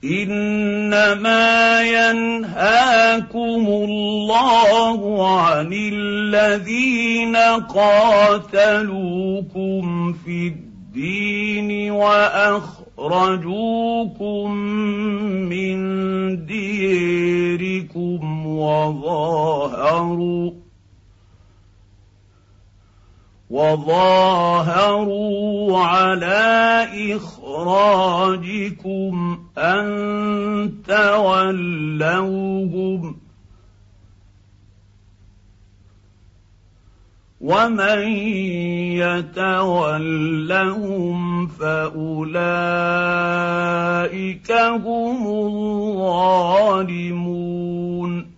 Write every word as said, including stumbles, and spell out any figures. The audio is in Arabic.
إنما ينهاكم الله عن الذين قاتلوكم في الدين وأخرجوكم من ديركم وظاهروا وظاهروا على إخراجكم أن تولوهم ومن يتولهم فأولئك هم الظالمون.